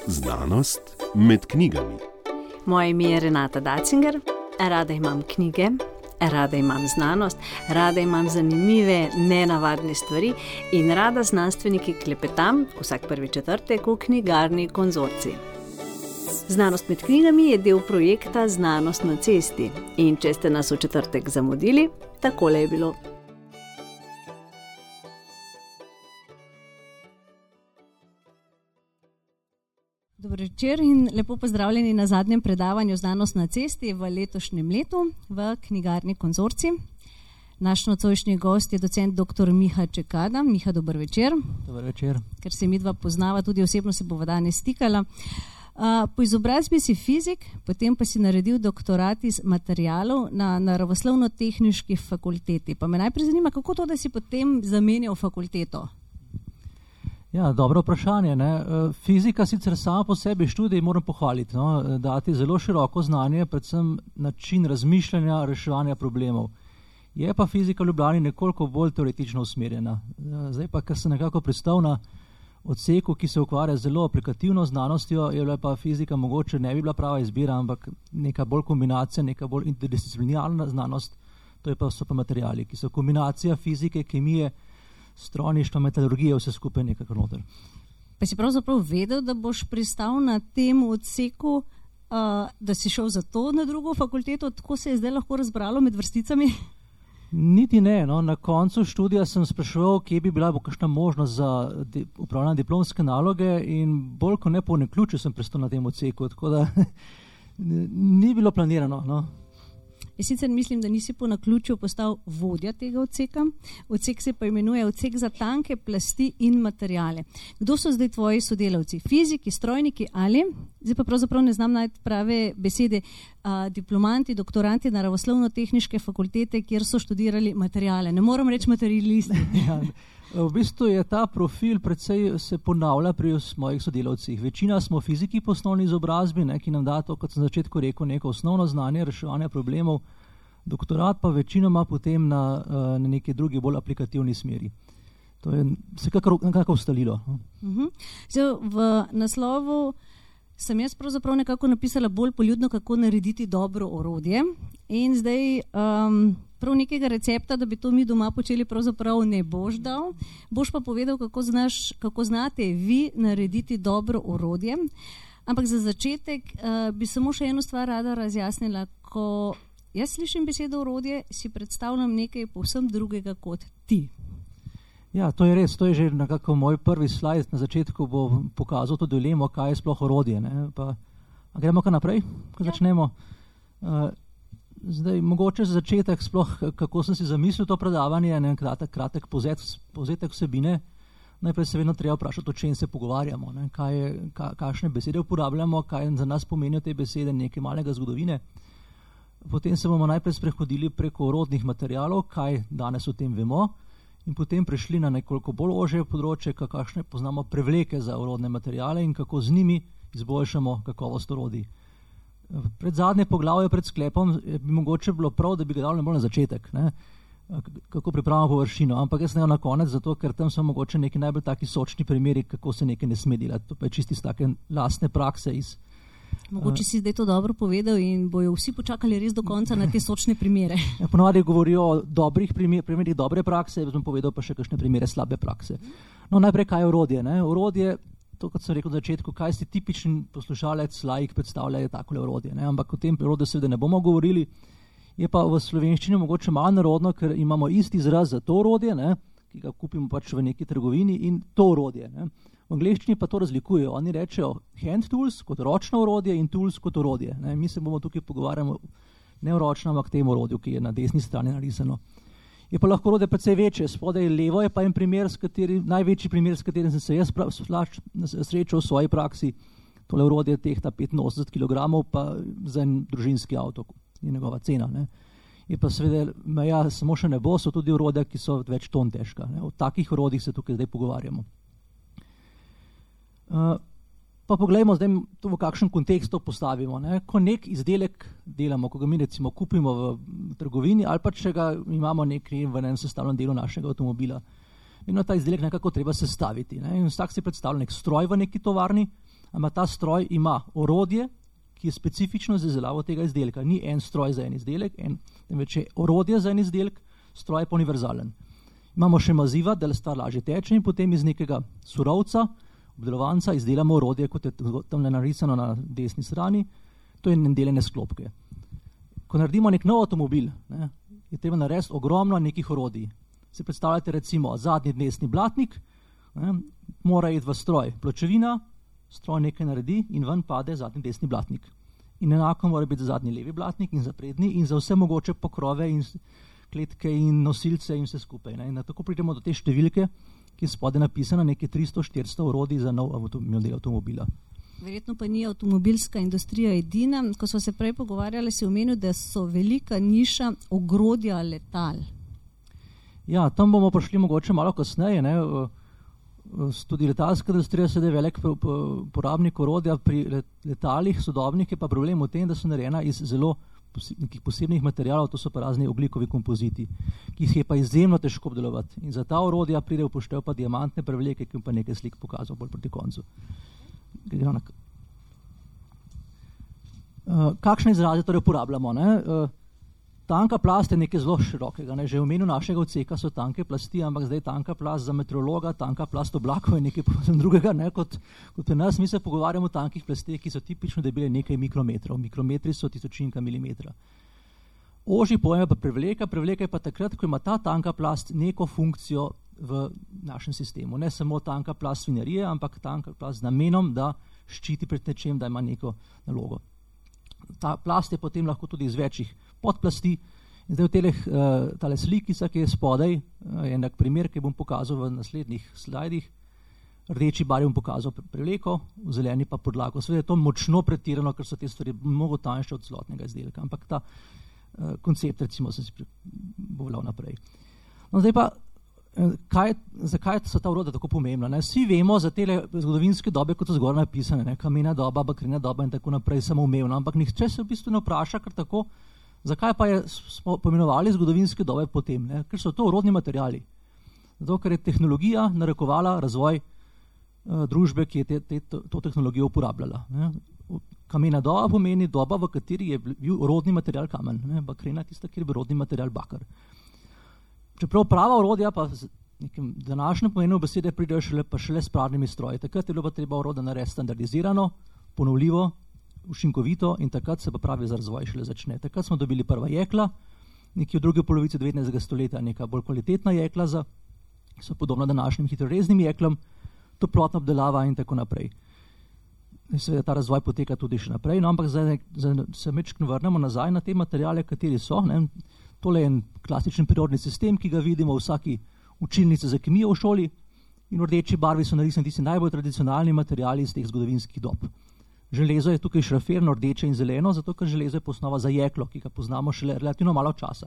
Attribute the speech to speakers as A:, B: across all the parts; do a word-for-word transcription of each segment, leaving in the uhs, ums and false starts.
A: Znanost med knjigami.
B: Moje ime je Renata Dacinger, rada imam knjige, rada imam znanost, rada imam zanimive, nenavadne stvari in rada z znanstveniki klepetam vsak prvi četrtek v knjigarni Konzorcij. Znanost med knjigami je del projekta Znanost na cesti in če ste nas v četrtek zamudili, takole je bilo. Dobro večer in lepo pozdravljeni na zadnjem predavanju Znanost na cesti v letošnjem letu v knjigarni Konzorcij. Naš nocojšnji gost je docent doktor Miha Čekada. Miha, dober večer.
C: Dober večer.
B: Ker se midva poznava, tudi osebno se bova danes stikala. Uh, po izobrazbi si fizik, potem pa si naredil doktorat iz materialov na naravoslovno-tehniški fakulteti. Pa me najprej zanima, kako to, da si potem zamenjal fakulteto?
C: Ja, dobro vprašanje. Ne? Fizika sicer sama po sebi študij moram pohvaliti, no? Dati zelo široko znanje, predvsem način razmišljanja, reševanja problemov. Je pa fizika v Ljubljani nekoliko bolj teoretično usmerjena. Zdaj pa, ker sem nekako pristal na odseku, ki se ukvarja zelo aplikativno znanostjo, je bila pa fizika mogoče ne bi bila prava izbira, ampak neka bolj kombinacija, neka bolj interdisciplinarna znanost, to je pa so pa materiali, ki so kombinacija fizike, kemije, strojništva, metalurgije, vse skupaj nekako noter.
B: Pa si pravzaprav vedel, da boš pristal na tem odseku, uh, da si šel za to na drugo fakulteto, tako se je zdaj lahko razbralo med vrsticami?
C: Niti ne. No. Na koncu študija sem spraševal, kje bi bila bo kakšna možnost za di- upravljanje diplomske naloge in bolj kot ne po naključju sem pristal na tem odseku, tako da ni bilo planirano. No.
B: Jaz sicer mislim, da nisi po naključju postal vodja tega odseka. Odsek se pa imenuje odsek za tanke plasti in materiale. Kdo so zdaj tvoji sodelavci? Fiziki, strojniki ali, zdaj pa pravzaprav ne znam najti prave besede, a, diplomanti, doktoranti naravoslovno-tehniške fakultete, kjer so študirali materiale. Ne moram reči materialisti.
C: Ja, v bistvu je ta profil precej se ponavlja pri mojih sodelavcih. Večina smo fiziki po osnovni izobrazbi, ne, ki nam da to, kot sem na začetku rekel, neko osnovno znanje reševanja problemov, doktorat pa večinoma potem na, na neki drugi bolj aplikativni smeri. To je vsekakor nekako ustalilo.
B: Uh-huh. Zdaj, v naslovu sem jaz pravzaprav nekako napisala bolj poljudno, kako narediti dobro orodje in zdaj um, prav nekega recepta, da bi to mi doma počeli, pravzaprav ne boš dal. Boš pa povedal, kako, znaš, kako znate vi narediti dobro orodje. Ampak za začetek uh, bi samo še eno stvar rada razjasnila. Ko jaz slišim besedo orodje, si predstavljam nekaj povsem drugega kot ti.
C: Ja, to je res. To je že nekako moj prvi slajd. Na začetku bo pokazal to dilemo, kaj je sploh orodje. Ne? Pa, a gremo kar naprej, ko ja. začnemo. Uh, Zdaj, mogoče za začetek sploh, kako sem si zamislil to predavanje, ne kratek, kratek povzet, povzetek vsebine. Najprej se vedno treba vprašati, o čem se pogovarjamo, ne? Kaj je, ka, kakšne besede uporabljamo, kaj za nas pomenijo te besede, nekaj malega zgodovine. Potem se bomo najprej sprehodili preko orodnih materialov, kaj danes o tem vemo, in potem prišli na nekoliko bolj ožje področje, kakšne poznamo prevleke za orodne materiale in kako z njimi izboljšamo kakovost orodij. Pred zadnje poglavje, pred sklepom, bi mogoče bilo prav, da bi ga dali bolj na začetek, ne? Kako pripravimo površino, ampak jaz ne na konec, zato ker tam so mogoče neki najbolj taki sočni primeri, kako se nekaj ne sme delati. To pa je čisti iz take lastne prakse. Iz,
B: mogoče si zdaj to dobro povedal in bojo vsi počakali res do konca na te sočne primere.
C: Ja, ponovadi govorijo o dobrih primer, primerih dobre prakse, bom povedal pa še kakšne primere slabe prakse. No, najprej, kaj je orodje? Ne? Orodje, to, kot sem rekel na začetku, kaj si tipičen poslušalec, laik predstavlja je takole orodje. Ne? Ampak o tem orodju seveda ne bomo govorili. Je pa v slovenščini mogoče malo narodno, ker imamo isti izraz za to orodje, ne? Ki ga kupimo pač v neki trgovini in to orodje. Ne? V angleščini pa to razlikujejo. Oni rečejo hand tools kot ročno orodje in tools kot orodje. Ne? Mi se bomo tukaj pogovarjamo ne o ročnem, ampak tem orodju, ki je na desni strani narisano. Je pa lahko orodje precej večje. Spodaj levo je pa en primer, s kateri, največji primer, s katerim sem se jaz prav, srečal v svoji praksi. Tole orodje tehta petinosemdeset kilogramov, pa za en družinski avto je njegova cena. Ne. Je pa seveda meja samo še ne bo, so tudi orodja, ki so več ton težka. Ne. O takih orodjih se tukaj zdaj pogovarjamo. Uh, Pa poglejmo zdaj, to v kakšen kontekst to postavimo. Ne? Ko nek izdelek delamo, ko ga mi recimo kupimo v trgovini ali pa če ga imamo nekaj v enem sestavljenem delu našega avtomobila. In ta izdelek nekako treba sestaviti. Ne? In vsak si predstavlja nek stroj v neki tovarni ampak ta stroj ima orodje, ki je specifično za izdelavo tega izdelka. Ni en stroj za en izdelek, en, temveč je orodje za en izdelek, stroj pa univerzalen. Imamo še maziva, da stvar lažje teče in potem iz nekega surovca, obdelovanca, izdelamo orodje, kot je tam narisano na desni strani, to je deljene sklopke. Ko naredimo nek nov avtomobil, ne, je treba narediti ogromno nekih orodij. Se predstavljate recimo zadnji desni blatnik, ne, mora iti v stroj pločevina, stroj nekaj naredi in ven pade zadnji desni blatnik. In enako mora biti za zadnji levi blatnik in za prednji in za vse mogoče pokrove in kletke in nosilce in vse skupaj. Ne. In tako pridemo do te številke, ki je spodaj napisana nekaj tristo štiristo orodij za nov model avtomobila.
B: Verjetno pa ni avtomobilska industrija edina. Ko smo se prej pogovarjali, si omenil, da so velika niša ogrodja letal.
C: Ja, tam bomo prišli mogoče malo kasneje. Ne. Tudi letalska industrija sedaj velik porabnik orodja pri letalih sodobnih, je pa problem v tem, da so narejena iz zelo nekih posebnih materialov, to so pa razni oglikovi kompoziti, ki jih je pa izjemno težko obdelovati. In za ta orodja pride v poštev pa diamantne prevleke, ki jim pa nekaj slik pokazal bolj proti koncu. Uh, kakšne izraze torej uporabljamo? Ne? Uh, tanka plast je nekaj zelo širokega. Ne? Že v imenu našega odseka so tanke plasti, ampak zdaj tanka plast za meteorologa, tanka plast oblakov je nekaj povsem drugega. Ne? Kot, kot v nas, mi se pogovarjamo o tankih plasteh, ki so tipično debele nekaj mikrometrov. Mikrometri so tisočinka milimetra. Ožji pojem pa prevleka. Prevleka je pa takrat, ko ima ta tanka plast neko funkcijo v našem sistemu. Ne samo tanka plast svinjarije, ampak tanka plast z namenom, da ščiti pred nečem, da ima neko nalogo. Ta plast je potem lahko tudi iz večjih podplasti. In zdaj v teleh, uh, tale slikica, ki je spodaj, uh, je enak primer, ki bom pokazal v naslednjih slajdih. Rdeči barvi bom pokazal prevleko, v zeleni pa podlago. Seveda je to močno pretirano, ker so te stvari mnogo tanjše od celotnega izdelka, ampak ta uh, koncept, recimo, sem si povljal naprej. No, zdaj pa, Kaj, zakaj so ta orodja tako pomembna? Ne? Vsi vemo za te zgodovinske dobe, kot so zgoraj napisane, ne? Kamena doba, bakrina doba in tako naprej, samoumevno, ampak nihče se v bistvu ne vpraša kar tako, zakaj pa je, smo pomenovali zgodovinske dobe potem, ne? Ker so to orodni materiali. Zato, ker je tehnologija narekovala razvoj uh, družbe, ki je te, te, to, to tehnologijo uporabljala. Ne? Kamena doba pomeni doba, v kateri je bil orodni material kamen, ne? Bakrina tista, kjer je bil orodni material bakar. Čeprav prava orodja pa z nekim današnjem pomenu besede pridejo šele, pa šele s pravnimi stroji. Takrat je bilo pa treba orodje narediti standardizirano, ponovljivo, učinkovito in takrat se pa pravi za razvoj šele začne. Takrat smo dobili prva jekla, nekje v drugi polovici devetnajstega stoletja neka bolj kvalitetna jekla, za, ki so podobna današnjim hitroreznim jeklom, toplotna obdelava in tako naprej. Seveda ta razvoj poteka tudi še naprej, no, ampak zdaj, zdaj se mečkno vrnemo nazaj na te materiale, kateri so. Ne? Tole je en klasičen periodni sistem, ki ga vidimo v vsaki učilnici za kemijo v šoli in v rdeči barvi so narisani tisti najbolj tradicionalni materiali iz teh zgodovinskih dob. Železo je tukaj šraferno, rdeče in zeleno, zato ker železo je osnova za jeklo, ki ga poznamo šele relativno malo časa.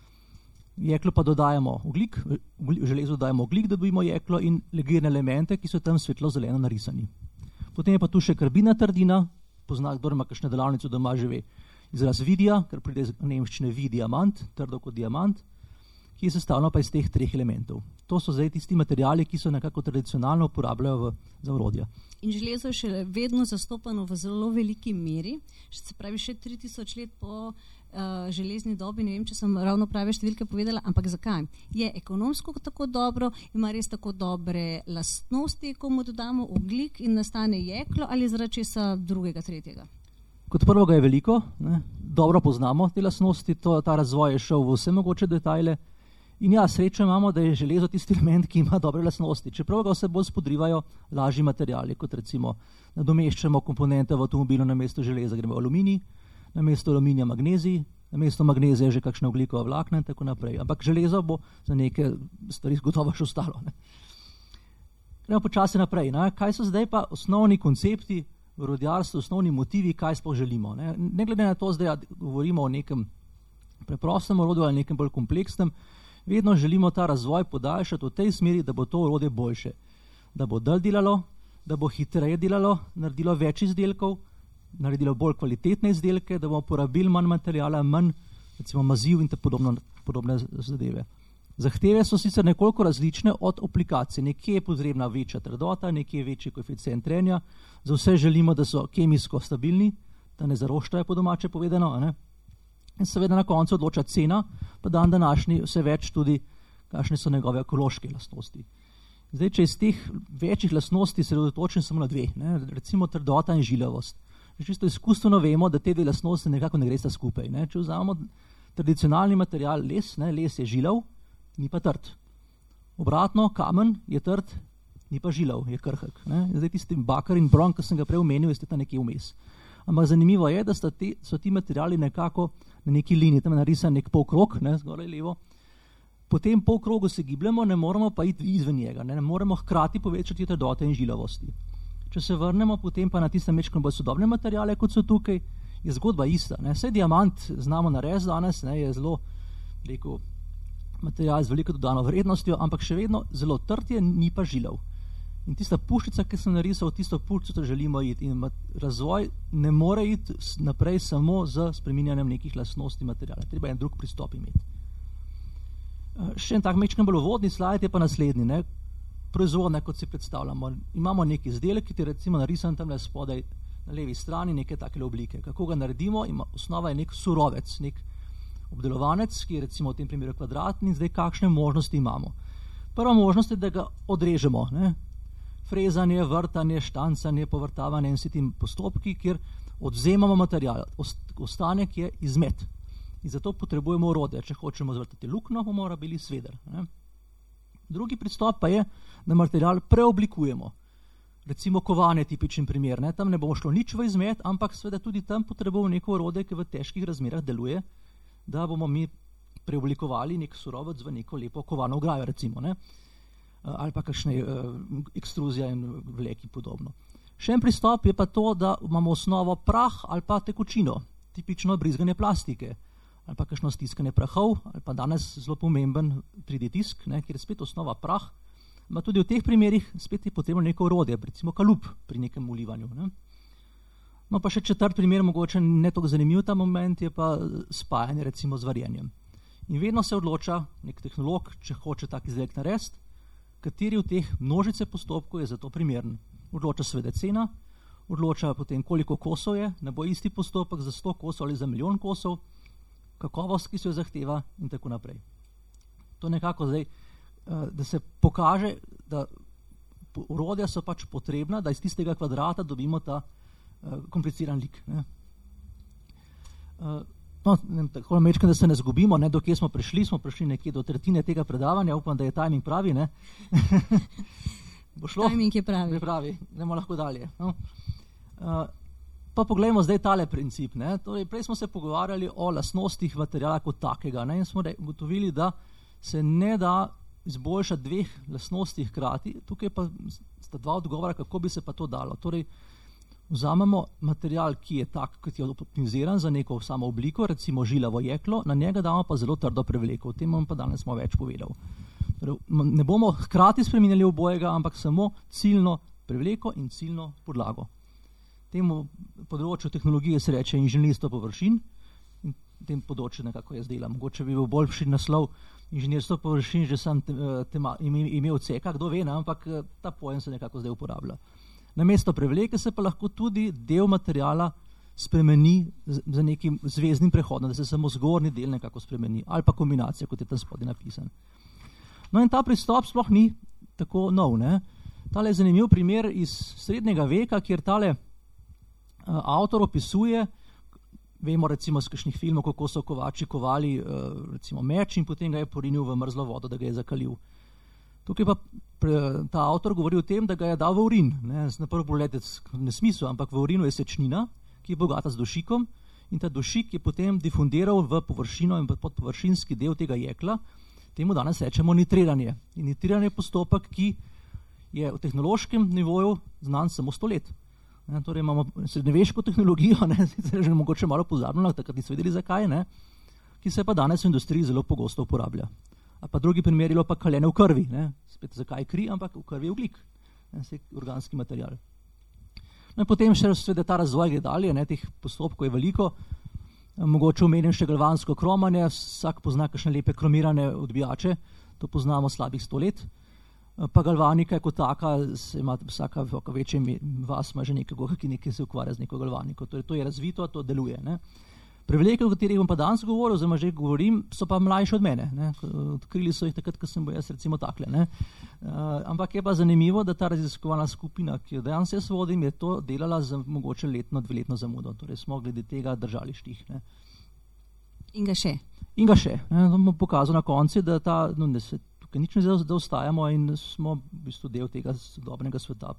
C: Jeklo pa dodajamo ogljik, v železo dodajamo ogljik, da dobimo jeklo in legirne elemente, ki so tam svetlo-zeleno narisani. Potem je pa tu še karbidna trdina, pozna, kdor ima kakšne delavnice doma žive. Izraz vidija, ker pride iz nemščine vidiamant, trdo kot diamant, ki je sestavljeno pa iz teh treh elementov. To so zdaj tisti materiali, ki so nekako tradicionalno uporabljajo v, za orodja.
B: In železo je še vedno zastopano v zelo veliki meri, se pravi še tri tisoč let po uh, železni dobi, ne vem, če sem ravno prave številke povedala, ampak zakaj? Je ekonomsko tako dobro, ima res tako dobre lastnosti, ko mu dodamo ogljik in nastane jeklo ali zaradi česa drugega, tretjega?
C: Kot prvega je veliko, ne? Dobro poznamo te lastnosti, to, ta razvoj je šel v vse mogoče detajle in ja, srečo imamo, da je železo tisti element, ki ima dobre lastnosti. Čeprav ga vse bolj spodrivajo lažji materiali, kot recimo nadomeščamo komponente v avtomobilu, namesto železa gremo aluminij, namesto aluminija magnezij, namesto magnezija že kakšna ogljikova vlakna in tako naprej. Ampak železo bo za neke stvari gotovo še ostalo. Ne? Gremo počasi naprej. Ne? Kaj so zdaj pa osnovni koncepti v orodjarstvu, osnovni motivi, kaj sploh želimo. Ne? ne glede na to, zdaj govorimo o nekem preprostem orodju ali nekem bolj kompleksnem, vedno želimo ta razvoj podaljšati v tej smeri, da bo to orodje boljše. Da bo dalj delalo, da bo hitreje delalo, naredilo več izdelkov, naredilo bolj kvalitetne izdelke, da bomo porabili manj materijala, manj recimo maziv in podobno, podobne zadeve. Zahteve so sicer nekoliko različne od aplikacije. Nekje je potrebna večja trdota, nekje je večji koeficient trenja. Za vse želimo, da so kemijsko stabilni, da ne zaroščajo po domače povedano. Ne? In seveda na koncu odloča cena, pa dan današnji vse več tudi, kakšne so njegove ekološke lastnosti. Zdaj, če iz teh večjih lastnosti se redotočim samo na dve, ne? Recimo trdota in žilavost. Čisto izkustveno vemo, da te dve lastnosti nekako ne gresta skupaj. Ne? Če vzamemo tradicionalni material les, ne? Les je žilav, ni pa trd. Obratno, kamen je trd, ni pa žilav, je krhek. Ne? Zdaj tisti bakar in bron, ki sem ga prej omenil, je tam nekje vmes. Ampak zanimivo je, da te, so ti materiali nekako na neki liniji, tam je narisan nek polkrog, ne, zgoraj levo. Po tem polkrogu se gibljamo, ne moremo pa iti izven njega, ne, ne moremo hkrati povečati trdote in žilavosti. Če se vrnemo potem pa na tiste mečkano bolj sodobne materiale, kot so tukaj, je zgodba ista. Ne. Vse diamant znamo narediti danes, ne, je zelo, rekel, material z veliko dodano vrednostjo, ampak še vedno zelo trd je, ni pa žilav. In tista puščica, ki sem narisal, tisto puščico želimo iti. In razvoj ne more iti naprej samo z spreminjanjem nekih lastnosti materijala. Treba en drug pristop imeti. Še en tak mečkan bolj uvodni slajd je pa naslednji. Ne? Proizvodne, kot si predstavljamo. Imamo neki izdelek, ki je recimo narisan tam spodaj na levi strani, neke take oblike. Kako ga naredimo? Ima, osnova je nek surovec, nek obdelovanec, ki je recimo v tem primeru kvadratni, in zdaj kakšne možnosti imamo. Prva možnost je, da ga odrežemo. Ne? Frezanje, vrtanje, štancanje, povrtavanje in vsi ti postopki, kjer odvzemamo material. Ostanek je izmet. In zato potrebujemo orodje. Če hočemo zvrtati luknjo, bomo rabili sveder. Ne? Drugi pristop pa je, da material preoblikujemo. Recimo kovanje je tipičen primer. Ne? Tam ne bomo šlo nič v izmet, ampak seveda tudi tam potrebujemo neko orodje, ki v težkih razmerah deluje, da bomo mi preoblikovali nek surovec v neko lepo kovano ograjo, recimo. Ne? Ali pa kakšne uh, ekstruzija in vleki podobno. Še en pristop je pa to, da imamo osnovo prah ali pa tekočino, tipično brizganje plastike, ali pa kakšno stiskanje prahov, ali pa danes zelo pomemben tri D tisk, ne, kjer je spet osnova prah, ma tudi v teh primerih spet je potrebno neko orodje, recimo kalup pri nekem ulivanju. Ne. No pa še četrt primer, mogoče ne toliko zanimiv ta moment, je pa spajanje recimo z varjenjem. In vedno se odloča nek tehnolog, če hoče tak izdelek narediti, kateri v teh množice postopkov je za to primeren. Odloča seveda cena, odloča potem koliko kosov je, ne bo isti postopek za sto kosov ali za milijon kosov, kakovost, ki se jo zahteva in tako naprej. To nekako zdaj, da se pokaže, da orodja so pač potrebna, da iz tistega kvadrata dobimo ta kompliciran lik. Ne. No, tako mečkam, da se ne zgubimo, ne, dokje smo prišli, smo prišli nekje do tretjine tega predavanja, upam, da je timing pravi, ne. Bo šlo?
B: Timing je pravi.
C: Je pravi, gremo lahko dalje. No. Uh, pa poglejmo zdaj tale princip, ne. Torej, prej smo se pogovarjali o lastnostih materiala kot takega, ne, in smo ugotovili, da se ne da izboljšati dveh lastnosti hkrati, tukaj pa sta dva odgovora, kako bi se pa to dalo. Torej, vzamemo material, ki je tak, kot je optimiziran za neko samo obliko, recimo žilavo jeklo, na njega damo pa zelo trdo prevleko. O tem vam pa danes smo več povedal. Torej, ne bomo hkrati spreminjali obojega, ampak samo ciljno prevleko in ciljno podlago. Temu področju tehnologije se reče inženirstvo površin in tem področju nekako jaz delam. Mogoče bi bil boljši naslov inženirstvo površin, že sam tema, ime, ime odseka, kdo ve, ne, ampak ta pojem se nekako zdaj uporablja. Namesto prevleke se pa lahko tudi del materijala spremeni za nekim zvezdnim prehodom, da se samo zgornji del nekako spremeni, ali pa kombinacija, kot je tam spodaj napisan. No in ta pristop sploh ni tako nov. Ne? Tale je zanimiv primer iz srednjega veka, kjer tale uh, avtor opisuje, vemo recimo iz kakšnih filmov, kako so kovači kovali uh, recimo meč in potem ga je porinil v mrzlo vodo, da ga je zakalil. Tukaj pa pre, ta avtor govori o tem, da ga je dal v urin. Ne, na prvi pogled ne smisel, ampak v urinu je sečnina, ki je bogata z dušikom in ta dušik je potem difundiral v površino in podpovršinski del tega jekla. Temu danes rečemo nitriranje. In nitriranje je postopek, ki je v tehnološkem nivoju znan samo sto let. Ne, torej imamo srednjeveško tehnologijo, ne, sicer že mogoče malo pozabljeno, takrat niso vedeli zakaj, ne, ki se pa danes v industriji zelo pogosto uporablja. A pa drugi primer je pa kaljenje v krvi. Ne? Spet zakaj kri, ampak v krvi je ogljik. Ne? Organski material. No in potem še seveda ta razvoj gre dalje, ne? Teh postopkov je veliko. Mogoče omenim še galvansko kromanje, vsak pozna kakšne lepe kromirane odbijače. to poznamo slabih sto let. Pa galvanika je kot taka, ima vsaka večja vas ima že nekoga, ki nekaj se ukvarja z neko galvaniko. Torej, to je razvito, to deluje. Ne. Prevleke, o katerih bom pa danes govoril, oziroma že govorim, so pa mlajši od mene. Ne. Odkrili so jih takrat, ko sem bil jaz recimo takle. Ne. Uh, ampak je pa zanimivo, da ta raziskovalna skupina, ki jo danes jaz vodim, je to delala za mogoče letno, dveletno zamudo. Torej smo glede tega držali štih. Ne.
B: In ga še.
C: In ga še. Ne. To bom pokazal na konci, da ta, no, da se tukaj nič ne zaostajamo in smo v bistvu del tega sodobnega sveta.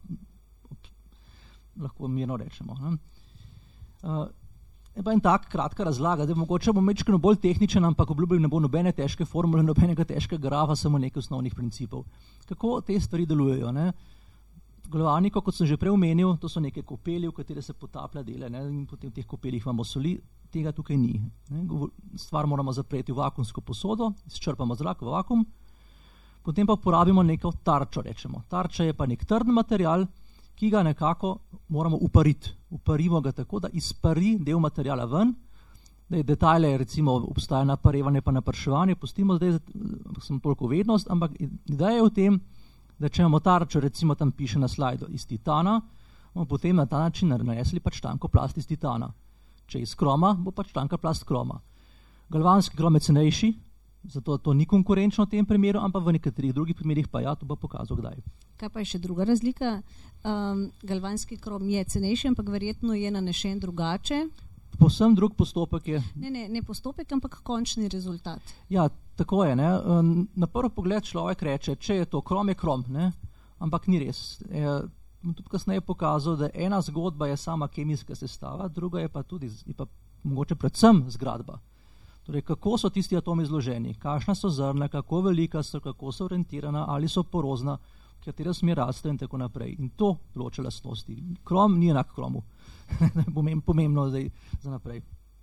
C: Lahko mirno rečemo. Ne. Uh, Je pa en tak kratka razlaga, da mogoče bom mečkeno bolj tehničen, ampak obljubim ne bo nobene težke formule, nobenega težkega grafa, samo nekaj osnovnih principov. Kako te stvari delujejo? Ne? Galvaniko, kot sem že prej omenil, to so neke kopeli, v katere se potaplja dele, ne? In potem v teh kopelih imamo soli, tega tukaj ni. Ne? Stvar moramo zapreti v vakuumsko posodo, izčrpamo zrak v vakuum, potem pa uporabimo neko tarčo, rečemo. Tarča je pa nek trden material, ki ga nekako moramo upariti. Uparimo ga tako, da izpari del materijala ven, da je detajle, recimo obstaja naparevanje pa naprševanje, pustimo zdaj, sem toliko vednost, ampak ideja je v tem, da če imamo tarčo, recimo tam piše na slajdu iz titana, bomo potem na ta način nanesli pač tanko plast iz titana. Če iz kroma, bo pač tanka plast kroma. Galvanski krom je cenejši, zato to ni konkurenčno v tem primeru, ampak v nekaterih drugih primerih pa ja, to bo pokazal kdaj.
B: Kaj pa je še druga razlika? Um, galvanski krom je cenejši, ampak verjetno je nanešen drugače.
C: Povsem drug postopek je.
B: Ne, ne, ne postopek, ampak končni rezultat.
C: Ja, tako je. Ne? Na prvi pogled človek reče, če je to krom, je krom, ne? Ampak ni res. E, tudi kasneje pokazal, da ena zgodba je sama kemijska sestava, druga je pa tudi, je pa mogoče predvsem zgradba. Torej, kako so tisti atomi zloženi, kakšna so zrna, kako velika so, kako so orientirana, ali so porozna, v katero smer rastejo in tako naprej. In to določa lastnosti. Krom ni enak kromu. Pomembno zdaj za naprej.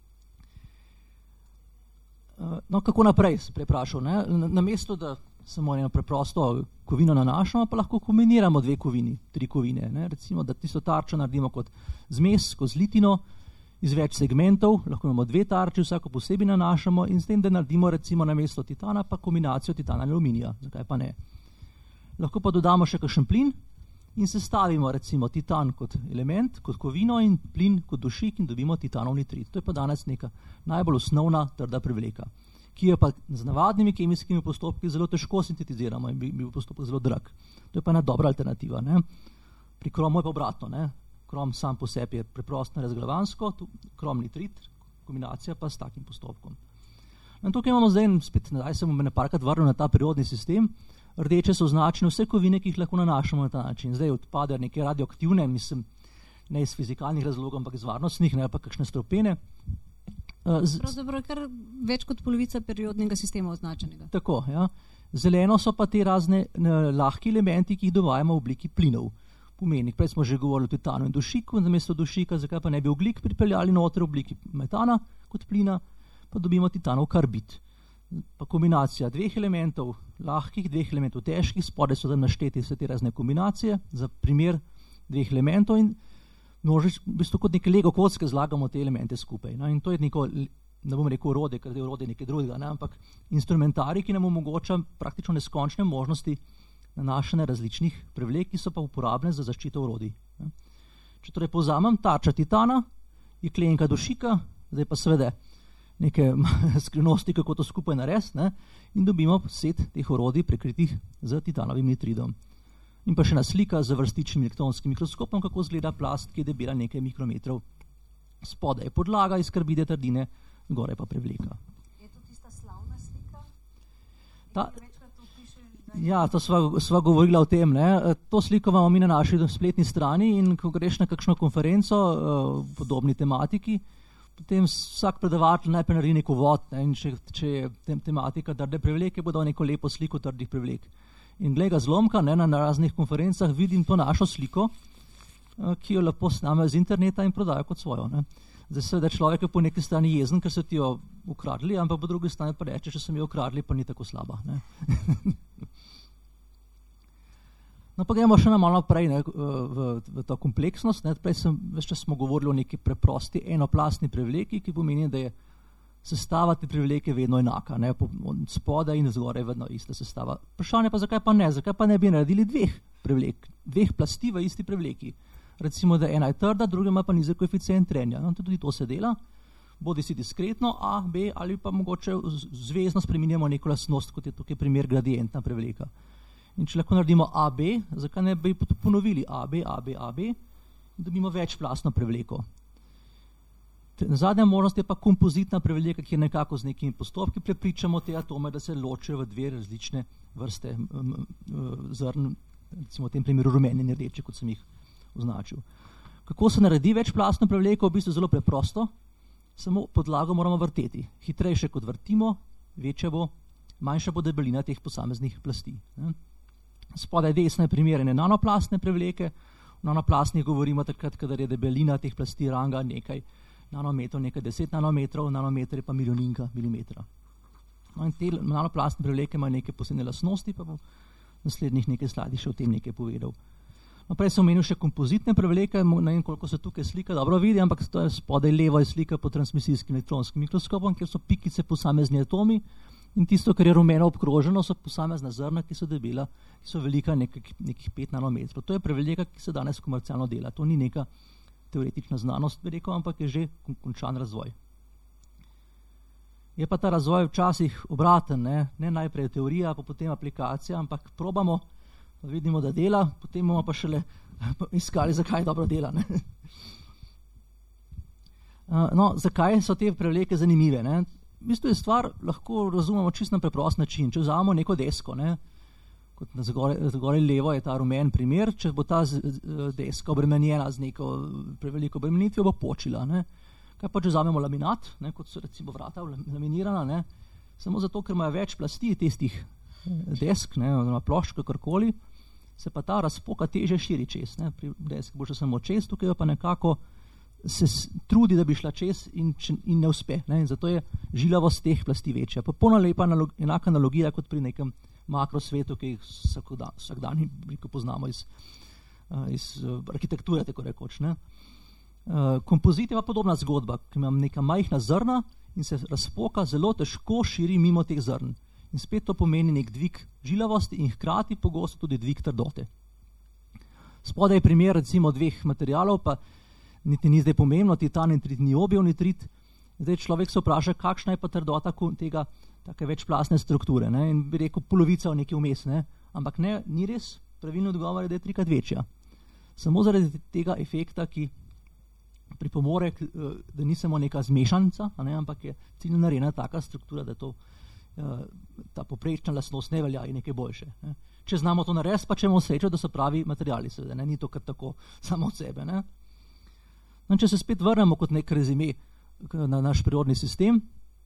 C: No, kako naprej, se preprašal. Ne? Na mesto, da samo eno preprosto kovino nanašamo, pa lahko kombiniramo dve kovini, tri kovine. Ne? Recimo, da tisto tarčo naredimo kot zmes, kot zlitino, iz več segmentov, lahko imamo dve tarči, vsako posebej nanašamo in s tem, da naredimo recimo na mesto titana pa kombinacijo titana in aluminija. Zakaj pa ne? Lahko pa dodamo še kakšen plin in sestavimo recimo titan kot element, kot kovino in plin kot dušik in dobimo titanov nitrit. To je pa danes neka najbolj osnovna trda prevleka, ki jo pa z navadnimi kemijskimi postopki zelo težko sintetiziramo in bi bil postopek zelo drag. To je pa ena dobra alternativa. Ne? Pri kromu je pa obratno. Ne? Krom sam po sebi je preprosto razgalvansko, krom nitrit, kombinacija pa s takim postopkom. In tukaj imamo zdaj, spet nadaj se bom neparkrat vrnil na ta periodni sistem, rdeče so označene vse kovine, ki jih lahko nanašamo na ta način. Zdaj odpadejo neke radioaktivne, mislim, ne iz fizikalnih razlogov, ampak iz varnostnih, ne pa kakšne stropene. Z,
B: Pravzaprav je kar več kot polovica periodnega sistema označenega.
C: Tako, ja. Zeleno so pa te razne ne, lahki elementi, ki jih dovajamo v obliki plinov. Pomeni, prej smo že govorili o titanu in dušiku, namesto dušika, zakaj pa ne bi ogljik pripeljali noter v obliki metana kot plina, pa dobimo titanov karbid. Pa kombinacija dveh elementov, lahkih, dveh elementov težkih, spodaj so tam našteti vse te razne kombinacije, za primer dveh elementov in množič, v bistvu kot neke lego kocke zlagamo te elemente skupaj. No, in to je neko, ne bom rekel orodje, ker je orodje nekaj drugega, ne, ampak instrumentarij, ki nam omogoča praktično neskončne možnosti nanašanja različnih prevlek, ki so pa uporabne za zaščito orodij. Če torej povzamem, tarča titana, jeklenka dušika, zdaj pa seveda neke skrivnosti, kako to skupaj narediti, ne, in dobimo set teh orodij prekritih z titanovim nitridom. In pa še ena slika z vrstičnim elektronskim mikroskopom, kako izgleda plast, ki je debela nekaj mikrometrov. Spodaj je podlaga iz karbide trdine, zgoraj pa prevleka.
B: Je to tista slavna slika?
C: Ta, Ja, to sva, sva govorila o tem. Ne. To sliko imamo mi na naši spletni strani in ko greš na kakšno konferenco v uh, podobni tematiki, potem vsak predavatelj najprej naredi nek uvod, ne, in če, če je tem, tematika trde prevleke, bo dal neko lepo sliko trdih prevlek. In glej ga zlomka, ne, na, na raznih konferencah vidim to našo sliko, uh, ki jo lepo sname z interneta in prodajo kot svojo. Ne. Zdaj seveda človek je po neki strani jezen, ker so ti jo ukradli, ampak po drugi strani pa reče, če so mi jo ukradli, pa ni tako slaba. Ne. No, pa gremo še na malo naprej, ne, v, v to kompleksnost. Ne. Prej sem, več čas smo govorili o neki preprosti enoplastni prevleki, ki pomeni, da je sestava te prevleke vedno enaka, ne, od spodaj in zgoraj vedno ista sestava. Vprašanje pa, zakaj pa ne, zakaj pa ne bi naredili dveh prevlek, dveh plasti v isti prevleki. Recimo, da ena je trda, druga ima pa nizek koeficient trenja. No, tudi to se dela, bodi si diskretno A, B ali pa mogoče zvezno spreminjamo neko lastnost, kot je tukaj primer gradientna prevleka. In če lahko naredimo A, B, zakaj ne bi ponovili A, B, A, B, A, B, dobimo večplastno prevleko. Zadnja možnost je pa kompozitna prevleka, ki je nekako z nekimi postopki prepričamo te atome, da se ločijo v dve različne vrste zrn, recimo v tem primeru rumeni in rdeči, kot sem jih označil. Kako se naredi večplastno prevleko? V bistvu zelo preprosto, samo podlago moramo vrteti. Hitrejše kot vrtimo, večja bo, manjša bo debelina teh posameznih plasti. Spodaj desno je primerjene nanoplastne prevleke. V nanoplastnih govorimo takrat, kadar je debelina teh plasti ranga nekaj nanometrov, nekaj deset nanometrov, nanometer je pa milijoninka milimetra. No in te nanoplastne prevleke imajo neke posebne lastnosti, pa bom naslednjih nekaj slajdih še o tem nekaj povedal. Naprej sem omenil še kompozitne prevleke, ne vem, koliko se tukaj slika dobro vidi, ampak to je spodaj levo je slika pod transmisijskim elektronskim mikroskopom, kjer so pikice posamezni atomi in tisto, kar je rumeno obkroženo, so posamezna zrna, ki so debela, ki so velika nekih, nekih pet nanometrov. To je prevleka, ki se danes komercialno dela. To ni neka teoretična znanost, bi rekel, ampak je že končan razvoj. Je pa ta razvoj včasih obraten, ne, ne najprej teorija, pa potem aplikacija, ampak probamo, pa vidimo, da dela, potem bomo pa šele iskali, zakaj dobro dela. Ne. No, zakaj so te prevleke zanimive? Ne? V bistvu je stvar, lahko razumemo čisto na preprost način. Če vzamemo neko desko, ne, kot na zgoraj, zgoraj levo je ta rumen primer, če bo ta z, z, deska obremenjena z neko preveliko obremenitvijo, bo počila. Ne. Kaj pa, če vzamemo laminat, ne, kot so recimo vrata laminirana, ne, samo zato, ker imajo več plasti tistih desk, ne, oziroma plošč, kakorkoli, se pa ta razpoka teže širi čez. Ne. Pri deski bo še samo čez, tukaj pa nekako se trudi, da bi šla čez in, in ne uspe. Ne. In zato je žilavost teh plasti večja. Popolno lepa analog, enaka analogija kot pri nekem makrosvetu, ki jih vsak dan, vsak dan poznamo iz, iz arhitekture, tako rekoč. Ne. Kompozit je pa podobna zgodba, ki imam neka majhna zrna in se razpoka zelo težko širi mimo teh zrn. In spet to pomeni nek dvig žilavosti in hkrati pogosto tudi dvig trdote. Spodaj je primer recimo dveh materialov, pa niti ni zdaj pomembno, titan in nitrit, niobijev nitrit. Zdaj človek se vpraša, kakšna je pa trdota tega take večplastne strukture. Ne? In bi rekel polovica v nekaj vmes. Ne? Ampak ne, ni res, pravilno odgovor je, da je trikrat večja. Samo zaradi tega efekta, ki pripomore, da ni samo neka zmešanca, ne? Ampak je ciljno narejena taka struktura, da to, ta poprečna lastnost ne velja in nekaj boljše. Ne? Če znamo to narediti, pa če imamo srečo, da so pravi materiali, seveda, ne? Ni to kar tako samo od sebe. Ne? No, če se spet vrnemo kot nek rezime na naš prirodni sistem,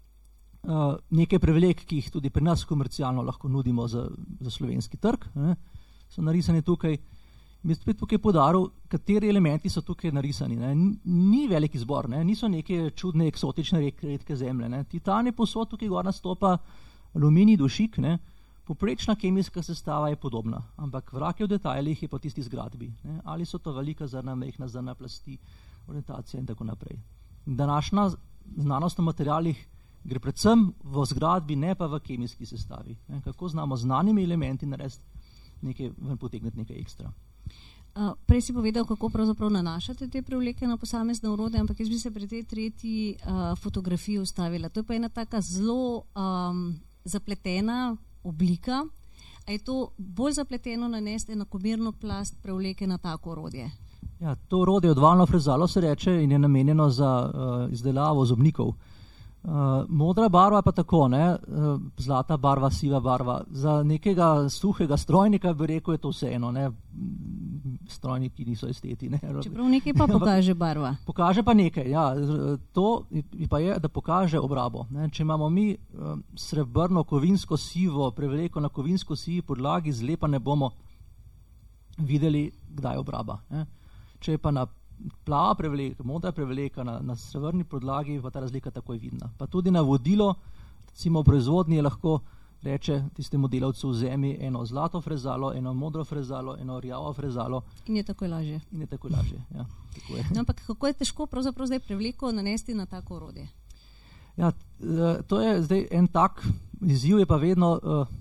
C: uh, nekaj prevlek, ki jih tudi pri nas komercialno lahko nudimo za, za slovenski trg, ne, so narisani tukaj. Mi spet tukaj podaril, kateri elementi so tukaj narisani. Ne. Ni velik izbor, ne. Niso neke čudne, eksotične redke zemlje. Ne. Titan je povsod, tukaj gor nastopa aluminij, dušik, ne. Poprečna kemijska sestava je podobna, ampak vrag je v detajlih, je po tisti zgradbi. Ne. Ali so to velika zrna, mehna zrna, plasti, orientacija in tako naprej. Današnja znanost o materialih gre predvsem v zgradbi, ne pa v kemijski sestavi. Ne. Kako znamo z znanimi elementi narediti nekaj, potegniti nekaj ekstra.
B: Uh, prej si povedal, kako pravzaprav nanašate te prevleke na posamezne orodje, ampak jaz bi se pri tej tretji uh, fotografiji ustavila. To je pa ena taka zelo um, zapletena oblika. A je to bolj zapleteno nanesti enakomerno plast prevleke na tako orodje?
C: Ja, to orodje odvalno frezalo se reče in je namenjeno za uh, izdelavo zobnikov. Uh, modra barva pa tako, ne, uh, zlata barva, siva barva. Za nekega suhega strojnika bi rekel, je to vseeno, ne, strojniki niso esteti. Ne.
B: Čeprav nekaj pa pokaže barva.
C: Pokaže pa nekaj, ja. To pa je, da pokaže obrabo. Ne. Če imamo mi uh, srebrno, kovinsko sivo prevleko na kovinsko sivi podlagi, zlepa ne bomo videli, kdaj je obraba. Ne. Če je pa na plava prevleka, modra prevleka na, na srebrni podlagi, pa ta razlika takoj vidna. Pa tudi na vodilo, recimo v proizvodnji je lahko reče tistemu delavcu vzemi eno zlato frezalo, eno modro frezalo, eno rjavo frezalo.
B: In je takoj lažje.
C: In je takoj lažje, ja. Tako je.
B: No, ampak kako je težko pravzaprav zdaj prevleko nanesti na tako orodje?
C: Ja, to je zdaj en tak izziv, je pa vedno,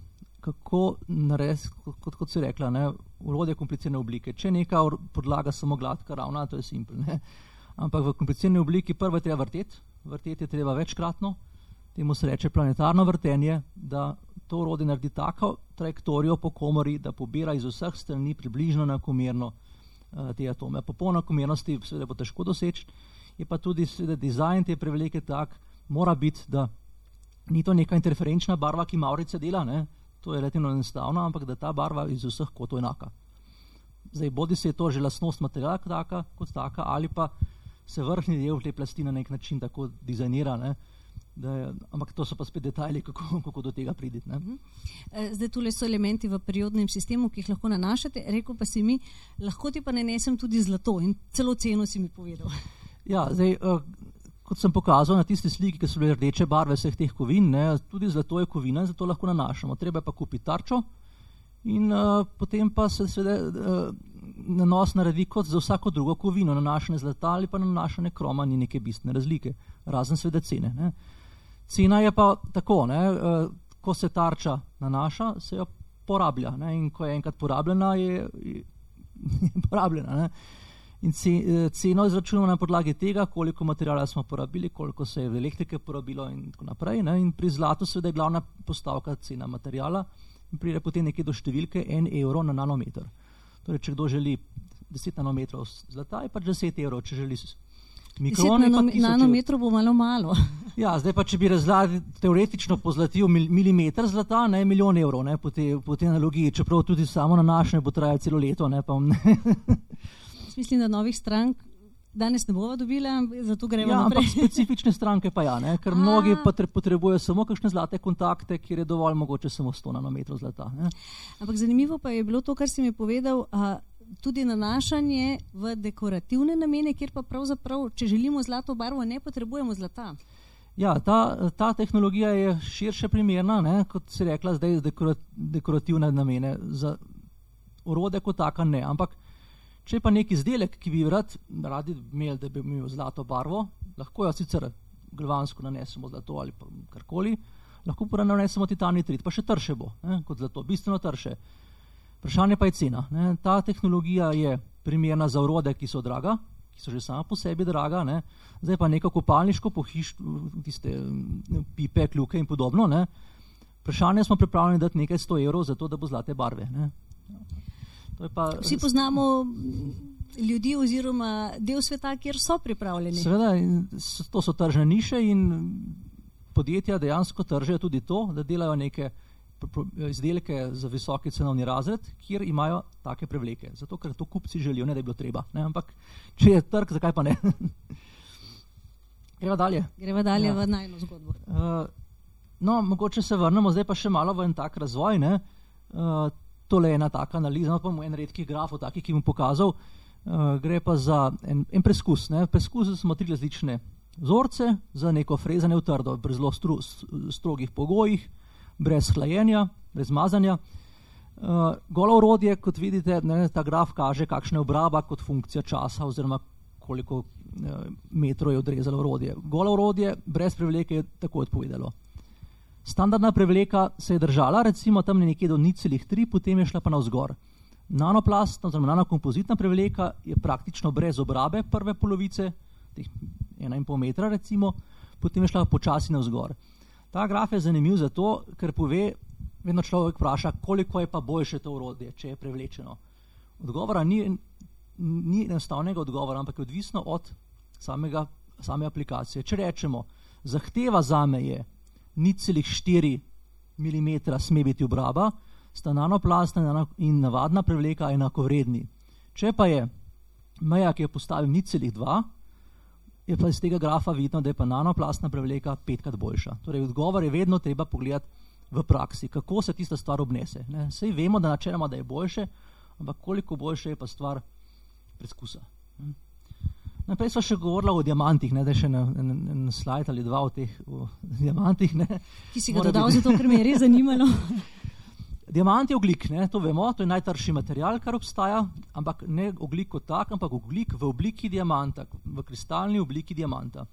C: kako narediti, kot, kot si rekla, ne, orodje komplicirane oblike. Če neka podlaga samo gladka, ravna, to je simpel, ne. Ampak v komplicirani obliki prvo je treba vrteti, vrteti je treba večkratno, temu se reče planetarno vrtenje, da to orodje naredi tako trajektorijo po komori, da pobira iz vseh strani približno enakomerno uh, te atome. Popolno enakomernosti seveda bo težko doseči, je pa tudi seveda dizajn te prevleke tak, mora biti, da ni to neka interferenčna barva, ki mavrice dela, ne, to je relativno enostavno, ampak da ta barva iz vseh kotov enaka. Zdaj, bodi se je to že lastnost materiala taka, kot taka, ali pa se vrhnji del te plasti na nek način tako dizajnira, ne, da je, ampak to so pa spet detajli, kako, kako do tega priditi.
B: Zdaj, tule so elementi v periodnem sistemu, ki jih lahko nanašate, rekel pa si mi, lahko ti pa nanesem tudi zlato in celo ceno si mi povedal.
C: Ja, zdaj, uh, kot sem pokazal na tisti sliki, ki so bile rdeče barve vseh teh kovin, ne, tudi zlato je kovina, zato lahko nanašamo. Treba je pa kupiti tarčo in uh, potem pa se seveda uh, nanos naredi kot za vsako drugo kovino, nanašanje zlata ali pa nanašanje kroma, ni neke bistvene razlike, razen seveda cene. Ne. Cena je pa tako, ne, uh, ko se tarča nanaša, se jo porablja, ne, in ko je enkrat porabljena, je, je, je porabljena. Ne. In ceno izračunamo na podlagi tega, koliko materijala smo porabili, koliko se je elektrike porabilo in tako naprej. Ne? In pri zlatu seveda je glavna postavka cena materijala in pride potem nekje do številke en evro na nanometer. Torej, če kdo želi deset nanometrov zlata, je pač deset evrov, če želi mikron, je pa tisoč.
B: Nanometrov bo malo malo.
C: Ja, zdaj pa, če bi razladi, teoretično pozlatil mil, milimeter zlata, ne, milijon evrov, ne, po te, po te analogiji, čeprav tudi samo nanašanje bo trajalo celo leto, ne, pa ne.
B: Mislim, da novih strank danes ne bova dobila, zato gremo
C: ja,
B: naprej.
C: Ampak specifične stranke pa ja, ne? Ker A. mnogi pa potrebujejo samo kakšne zlate kontakte, kjer je dovolj mogoče samo sto nanometrov zlata. Ne?
B: Ampak zanimivo pa je bilo to, kar si mi povedal, a, tudi nanašanje v dekorativne namene, kjer pa pravzaprav, če želimo zlato barvo, ne potrebujemo zlata.
C: Ja, ta, ta tehnologija je širše primerna, ne? Kot si rekla, zdaj dekorat, dekorativne namene. Za orodje kot taka ne, ampak če je pa nek izdelek, ki bi rad, radi imeli, da bi imel zlato barvo, lahko jo sicer galvansko nanesemo zlato ali pa karkoli, lahko pa nanesemo titanitrit, pa še trše bo, ne, kot zlato, bistveno trše. Vprašanje pa je cena. Ne. Ta tehnologija je primerna za orodja, ki so draga, ki so že sama po sebi draga, ne. Zdaj pa neko kopalniško pohiš, tiste pipe, kljuke in podobno. Ne. Vprašanje smo pripravljeni dati nekaj sto evrov za to, da bo zlate barve. Ne. Pa,
B: vsi poznamo ljudi oziroma del sveta, kjer so pripravljeni.
C: Seveda, to so tržne niše in podjetja dejansko tržijo tudi to, da delajo neke izdelke za visoki cenovni razred, kjer imajo take prevleke. Zato, ker to kupci želijo, ne da je bilo treba. Ne? Ampak, če je trg, zakaj pa ne? Greva dalje.
B: Greva dalje ja. v najno zgodbo.
C: Uh, no, mogoče se vrnemo zdaj pa še malo v en tak razvoj, ne? Uh, Tole je ena taka analiza, no pa mu en redkih grafov, takih, ki mu pokazal, uh, gre pa za en, en preskus. Ne? Preskus smo tri različne vzorce za neko frezanje v trdo, pri zelo stru, strogih pogojih, brez hlajenja, brez mazanja. Uh, golo orodje, kot vidite, ne, ta graf kaže, kakšna je obraba kot funkcija časa oziroma koliko uh, metrov je odrezalo orodje. Golo orodje brez prevleke je tako odpovedalo. Standardna prevleka se je držala, recimo tam nekje do nič celih tri, potem je šla pa navzgor. Nanoplastna, oziroma nanokompozitna prevleka je praktično brez obrabe prve polovice, teh ena in pol metra recimo, potem je šla počasi navzgor. Ta graf je zanimiv zato, ker pove, vedno človek vpraša, koliko je pa boljše to orodje, če je prevlečeno. Odgovora ni, ni enostavnega odgovora, ampak je odvisno od samega, same aplikacije. Če rečemo, zahteva zame je nič celih štiri milimetra sme biti obraba, sta nanoplastna in navadna prevleka enakovredni. Če pa je meja, ki jo postavim nič celih dva, je pa iz tega grafa vidno, da je pa nanoplastna prevleka petkrat boljša. Torej, odgovor je vedno treba pogledati v praksi, kako se tista stvar obnese. Ne? Sej vemo, da načeloma, da je boljše, ampak koliko boljše je pa stvar preskusa. Naprej sva še govorila o diamantih, ne, da je še en, en, en slajd ali dva o teh o diamantih. Ne.
B: Ki si ga Mora dodal biti... zato, ker me je res zanimalo.
C: Diamant je ogljik, ne, to vemo, to je najtrši material, kar obstaja, ampak ne ogljik kot tak, ampak ogljik v obliki diamanta, v kristalni obliki diamanta.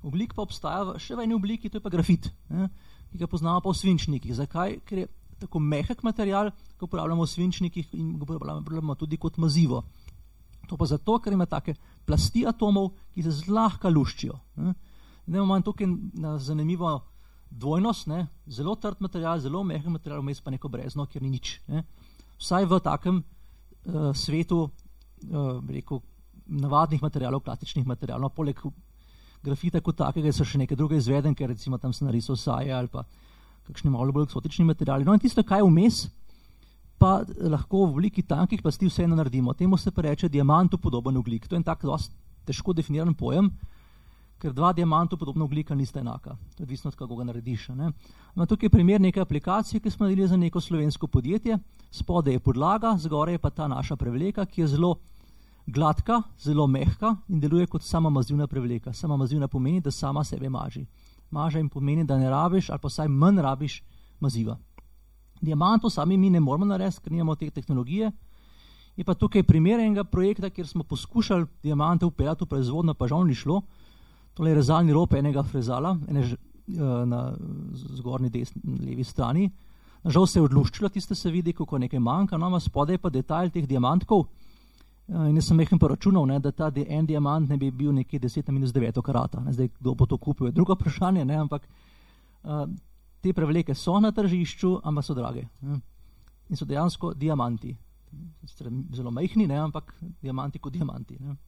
C: Ogljik pa obstaja še v eni obliki, to je pa grafit, ne, ki ga poznamo pa v svinčnikih. Zakaj? Ker je tako mehek material, ko uporabljamo v svinčnikih in ga uporabljamo tudi kot mazivo. To pa zato, ker ima take plasti atomov, ki se zlahka luščijo. Ne. Ne imamo tukaj na zanimivo dvojnost, ne, zelo trd material, zelo mehek material, vmes pa neko brezno, kjer ni nič. Ne. Vsaj v takem uh, svetu, uh, rekel, navadnih materialov, klasičnih materialov, poleg grafita kot takega so še neke druge izvedenke, recimo tam se narisal saje ali pa kakšni malo bolj eksotični materiali. No in tisto, kaj vmes, pa lahko v obliki tankih plasti vseeno naredimo. Temu se pa reče diamantu podoben ogljik. To je en tak dosti težko definiran pojem, ker dva diamantu podobna oglika nista enaka. To je odvisno od kako ga narediš. Ne? No, tukaj je primer neke aplikacije, ki smo naredili za neko slovensko podjetje. Spodaj je podlaga, zgoraj je pa ta naša prevleka, ki je zelo gladka, zelo mehka in deluje kot sama mazivna prevleka. Sama mazivna pomeni, da sama sebe maži. Maža jim pomeni, da ne rabiš ali pa vsaj manj rabiš maziva. Diamantov sami mi ne moramo narediti, ker nimamo te tehnologije. Je pa tukaj primer enega projekta, kjer smo poskušali diamante vpeljati v proizvodnjo, pa žal ni šlo. Tole je rezalni rob enega frezala, ene na zgornji desni, levi strani. Nažal se je odluščilo, tiste se vidi, kako nekaj manjka, no, spodaj pa detajl teh diamantkov. In jaz sem mehen poračunal, ne, da ta en diamant ne bi bil nekje deset na minus devet karata. Ne, zdaj, kdo bo to kupil, je drugo vprašanje, ne, ampak uh, te prevleke so na tržišču, ampak so drage. Ne, in so dejansko diamanti. Zelo majhni, ne, ampak diamanti kot diamanti. Ne.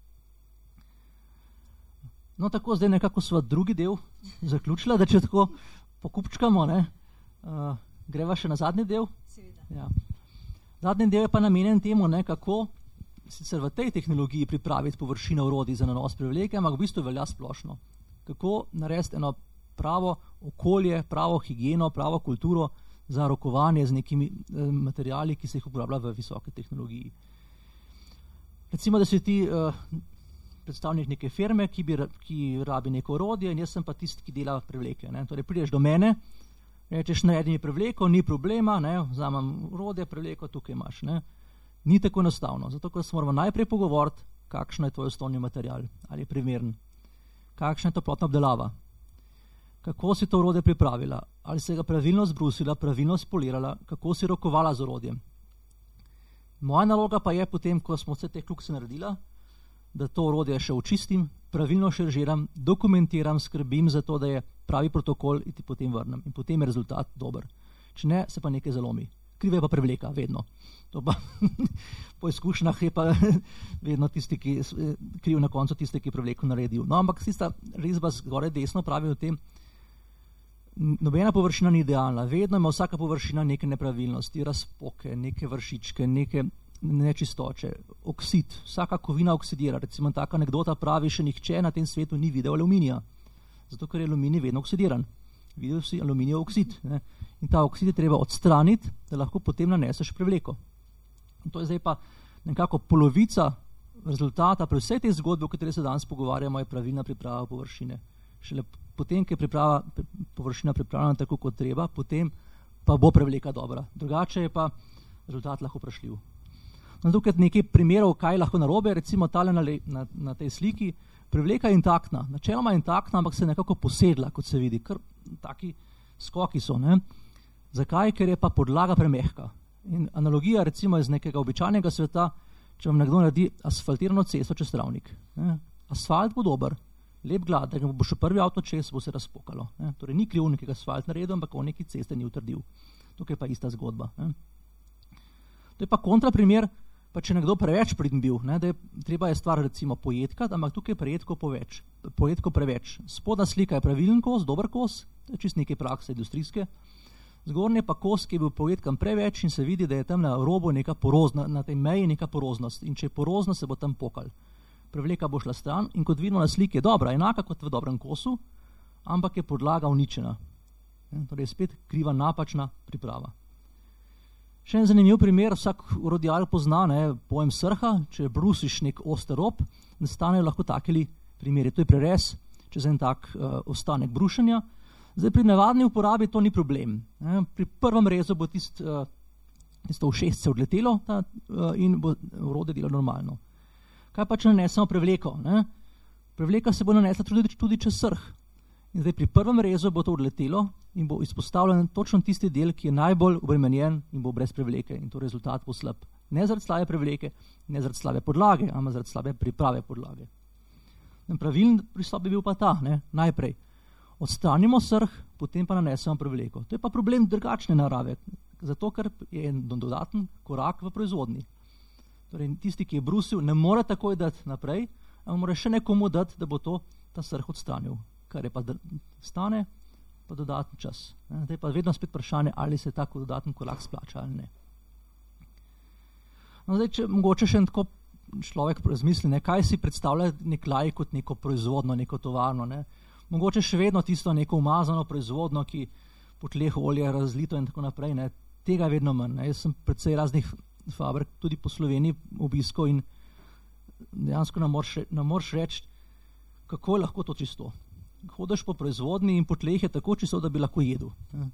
C: No, tako zdaj nekako sva drugi del zaključila, da če tako pokupčkamo, ne, uh, greva še na zadnji del.
B: Seveda.
C: Ja. Zadnji del je pa namenjen temu, ne, kako sicer v tej tehnologiji pripraviti površino orodij za nanos prevleke, ampak v bistvu velja splošno. Kako narediti eno pravo okolje, pravo higieno, pravo kulturo za rokovanje z nekimi eh, materiali, ki se jih uporablja v visoki tehnologiji. Recimo, da si ti eh, predstavnik neke firme, ki, bi, ki rabi neko orodje in jaz sem pa tisti, ki dela prevleke. Ne. Torej, prideš do mene, rečeš, naredi mi prevleko, ni problema, ne, vzamem orodje, prevleko, tukaj imaš. Ne. Ni tako enostavno, zato ker se moramo najprej pogovoriti, kakšen je tvoj osnovni material, ali je primeren, kakšna je toplotna obdelava, kako si to orodje pripravila, ali se ga pravilno zbrusila, pravilno spolirala, kako si rokovala z orodjem. Moja naloga pa je potem, ko smo vse te klukse naredila, da to orodje še očistim, pravilno šaržiram, dokumentiram, skrbim za to, da je pravi protokol in ti potem vrnem. In potem je rezultat dober. Če ne, se pa nekaj zalomi. Krive pa prevleka, vedno. To pa po izkušnjah je pa vedno tisti, ki kriv na koncu tisti, ki je prevleko naredil. No, ampak tista risba zgoraj desno pravi o tem, nobena površina ni idealna. Vedno ima vsaka površina neke nepravilnosti, razpoke, neke vršičke, neke nečistoče, oksid. Vsaka kovina oksidira. Recimo taka anekdota pravi, še nihče na tem svetu ni videl aluminija. Zato, ker je aluminij vedno oksidiran. Videl si aluminijev oksid. Ne? In ta oksid je treba odstraniti, da lahko potem naneseš prevleko. In to je zdaj pa nekako polovica rezultata pri vsej tej zgodbi, o kateri se danes pogovarjamo, je pravilna priprava površine. Šele potem, ko je priprava, površina pripravljena tako, kot treba, potem pa bo prevleka dobra. Drugače je pa rezultat lahko vprašljiv. No, tukaj je nekaj primerov, kaj lahko narobe, recimo tale na, na, na tej sliki. Prevleka je intaktna, načeloma je intaktna, ampak se je nekako posedla, kot se vidi, kar taki skoki so. Ne? Zakaj? Ker je pa podlaga premehka. In analogija recimo iz nekega običajnega sveta, če vam nekdo naredi asfaltirano cesto čez travnik. Ne? Asfalt bo dober, lep glad, da ga bo še prvi avto čez, bo se razpokalo. Ne? Torej ni kriv nekega asfalt naredil, ampak on neki ceste ni utrdil. Tukaj je pa ista zgodba. Ne? To je pa kontraprimer, pa če nekdo preveč pridn bil, ne, da je treba je stvar recimo pojedkati, ampak tukaj je prejedko poveč, pojedko preveč. Spodna slika je pravilen kos, dober kos, to je čist nekaj prakse industrijske. Zgornji pa kos, ki je bil pojedkan preveč in se vidi, da je tam na robu neka porozna, na tej meji neka poroznost. In če je porozna, se bo tam pokal. Prevleka bo šla stran in kot vidimo na sliki je dobra, enaka kot v dobrem kosu, ampak je podlaga uničena. Torej je spet kriva napačna priprava. Še en zanimiv primer, vsak orodjar pozna, ne, pojem srha, če brusiš nek oster rob, nastanejo lahko takeli primeri. To je prerez čez en tak uh, ostanek brušenja. Zdaj pri navadni uporabi to ni problem. Ne. Pri prvem rezu bo tist, uh, tisto ušesce odletelo ta, uh, in bo orodje delo normalno. Kaj pa, če nanesemo prevleko? Ne? Prevleka se bo nanesla tudi, tudi čez srh. In zdaj pri prvem rezu bo to odletelo in bo izpostavljen točno tisti del, ki je najbolj obremenjen in bo brez prevleke in to rezultat bo slab. Ne zaradi slabe prevleke, ne zaradi slabe podlage, ampak zaradi slabe priprave podlage. Pravilen pristop bi bil pa ta, ne? Najprej odstranimo srh, potem pa nanesemo prevleko. To je pa problem drugačne narave, zato ker je en dodaten korak v proizvodnji. Torej, tisti, ki je brusil, ne more takoj dati naprej, ampak mora še nekomu dati, da bo to ta srh odstranil, kar je pa stane, pa dodaten čas. Zdaj pa vedno spet vprašanje, ali se tako dodaten korak splača ali ne. No, zdaj, če mogoče še tako človek razmisli, ne, kaj si predstavlja nek laik kot neko proizvodno, neko tovarno, ne. Mogoče še vedno tisto neko umazano proizvodno, ki po tleh olje razlito in tako naprej, ne. Tega je vedno manj. Ne. Jaz sem precej raznih fabrik tudi po Sloveniji obiskal in dejansko ne moreš, ne moreš reči, kako je lahko to čisto. Hodiš po proizvodni in po tleh je tako čisto, da bi lahko jedel.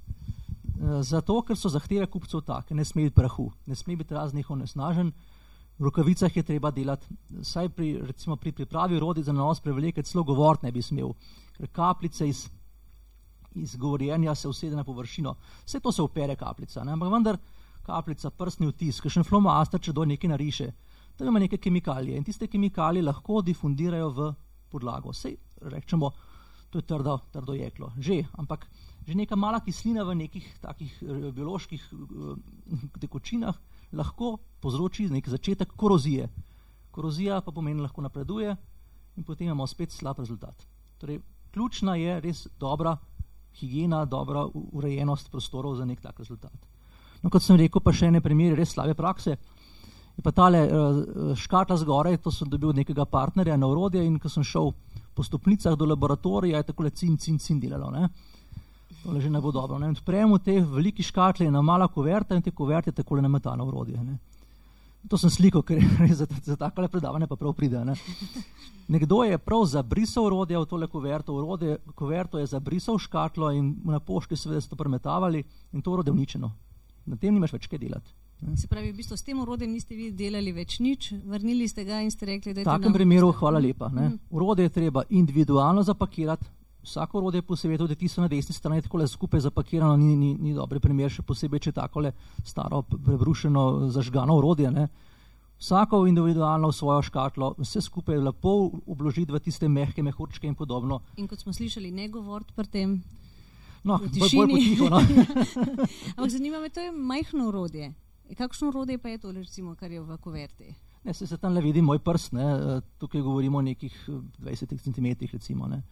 C: Zato, ker so zahteve kupcev take, ne sme biti prahu, ne sme biti raznih onesnažen, v rokavicah je treba delati, saj pri, recimo pri pripravi orodij za nanos prevleke celo govoriti ne bi smel, ker kapljice iz, iz govorjenja se usede na površino. Vse to se opere kapljica, ne? Ampak vendar kapljica, prstni vtis, kakšen flomaster, če do nekaj nariše, tam ima neke kemikalije in tiste kemikalije lahko difundirajo v podlago. Sej rečemo, to je trdo, trdo jeklo. Že, ampak že neka mala kislina v nekih takih bioloških tekočinah lahko povzroči nek začetek korozije. Korozija pa pomeni lahko napreduje in potem imamo spet slab rezultat. Torej, ključna je res dobra higiena, dobra urejenost prostorov za nek tak rezultat. No, kot sem rekel, pa še ene primere res slabe prakse. Je pa tale uh, škatla zgoraj, to sem dobil od nekega partnerja na orodje in ko sem šel po stopnicah do laboratorija, je takole cin, cin, cin delalo, ne. Tole že ne bo dobro. Ne? Odpremo te veliki škatle, ena mala kuverta in te kuverte takole nametano orodje. Ne? To sem slikal, ker je za, za takole predavanje pa prav pride. Ne? Nekdo je prav zabrisal orodje v tole kuverto, orodje, kuverto je zabrisal škatlo in na pošti seveda so to premetavali in to orodje uničeno. Na tem nimaš več kaj delati. Ne?
B: Se pravi, v bistvu s tem orodjem niste vi delali več nič, vrnili ste ga in ste rekli, da je
C: to... V takem primeru hvala lepa. Ne? Mm. Orodje je treba individualno zapakirati, vsako orodje posebej, tudi tisto na desni strani takole skupaj zapakirano, ni, ni, ni dobre primer, še posebej, če takole staro, prebrušeno, zažgano orodje. Ne? Vsako individualno v svojo škatlo, vse skupaj lepo obložiti v tiste mehke mehurčke in podobno.
B: In kot smo slišali, ne govoriti pri tem
C: no,
B: v tišini.
C: Bolj potiho, no.
B: Ampak zanima me, to je majhno orodje. Kakšno orodje pa je to, recimo, kar je v kuverti?
C: Ne, se, se tam le vidi moj prst, ne? Tukaj govorimo o nekih dvajsetih centimetrih, recimo, ne?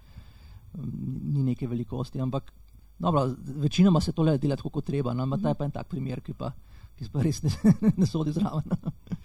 C: Ni neke velikosti, ampak dobro, večinoma se tole dela tako kot treba, no? Ta je pa en tak primer, ki pa, ki pa res ne, ne sodi zraven.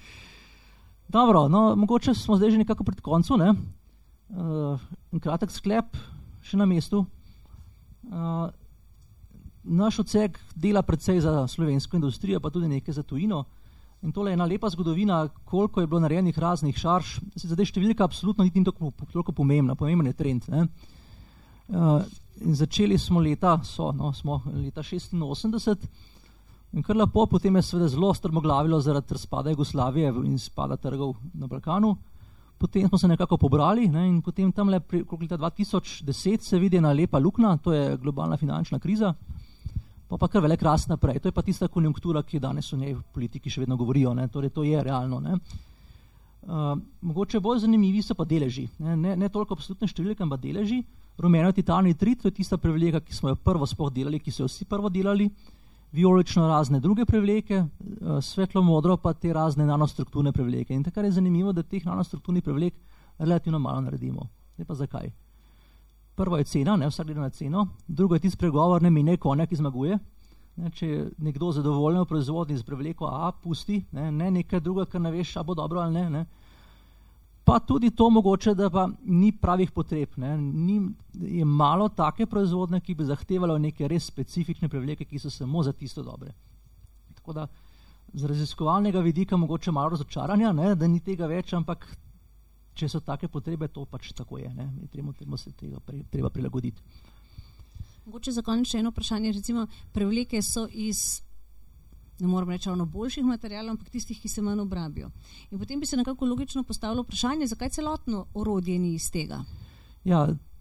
C: Dobro, no, mogoče smo zdaj že nekako pred koncu, ne? Uh, en kratek sklep še na mestu. Uh, naš odsek dela predvsej za slovensko industrijo, pa tudi nekaj za tujino. In tole je ena lepa zgodovina, koliko je bilo narejenih raznih šarž. Zdaj številka absolutno niti ni toliko, toliko pomembna, pomemben je trend. Ne? Uh, in začeli smo leta, so, no, smo leta šestinosemdeset in kar lepo, potem je seveda zelo strmoglavilo zaradi razpada Jugoslavije in spada trgov na Balkanu. Potem smo se nekako pobrali, ne, in potem tam le pri leta dva tisoč deset se vidi ena lepa luknja, to je globalna finančna kriza, pa pa kar velik rast naprej. To je pa tista konjunktura, ki danes o njej politiki še vedno govorijo, ne, torej to je realno. Ne. Uh, mogoče bolj zanimivi so pa deleži, ne, ne, ne toliko absolutne številke, ampak deleži. Rumeno titanij trit, to je tista prevleka, ki smo jo prvo sploh delali, ki so jo vsi prvo delali, vijolično razne druge prevleke, uh, svetlo modro pa te razne nanostrukturne prevleke. In takrat je zanimivo, da teh nanostrukturnih prevlek relativno malo naredimo. Zdaj pa zakaj? Prvo je cena, ne, vsak gleda na ceno, drugo je tisti pregovor, ne menjaj konja, ki zmaguje. Ne, če je nekdo zadovoljen v proizvodnji z prevleko A, pusti, ne, ne nekaj druga, ker ne veš, a bo dobro ali ne, ne. Pa tudi to mogoče, da pa ni pravih potreb. Ne. Ni, je malo take proizvodne, ki bi zahtevalo neke res specifične prevleke, ki so samo za tisto dobre. Tako da z raziskovalnega vidika mogoče malo razočaranja, ne, da ni tega več, ampak če so take potrebe, to pač tako je. Ne. Treba, treba se tega pre, treba prilagoditi.
B: Mogoče za konec še eno vprašanje, recimo prevleke so iz, ne moram reči ravno boljših materialov, ampak tistih, ki se manj obrabijo. In potem bi se nekako logično postavilo vprašanje, zakaj celotno orodje ni iz tega?
C: Ja,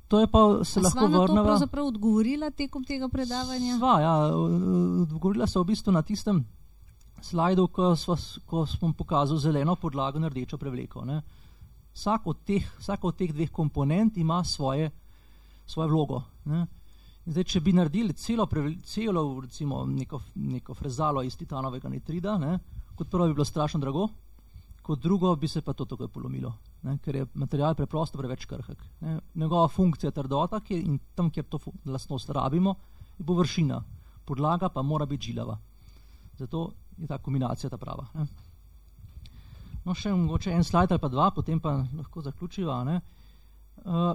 C: to je pa se
B: A
C: lahko
B: sva na to
C: vrneva.
B: pravzaprav odgovorila tekom tega predavanja?
C: Sva, ja, odgovorila se v bistvu na tistem slajdu, ko, sva, ko smo pokazali zeleno podlago in rdečo prevleko. Ne. Vsak od teh, vsak od teh dveh komponent ima svoje, svoje vlogo. Ne. Zdaj, če bi naredili celo, celo recimo, neko, neko frezalo iz titanovega nitrida, ne, kot prvo bi bilo strašno drago, kot drugo bi se pa to takoj polomilo, ne, ker je material preprosto preveč krhek. Ne. Njegova funkcija trdota, ki je, in tam, kjer to lastnost rabimo, je površina. Podlaga pa mora biti žilava. Zato je ta kombinacija ta prava. Ne. No, še mogoče en slajd ali pa dva, potem pa lahko zaključiva. Ne. Uh,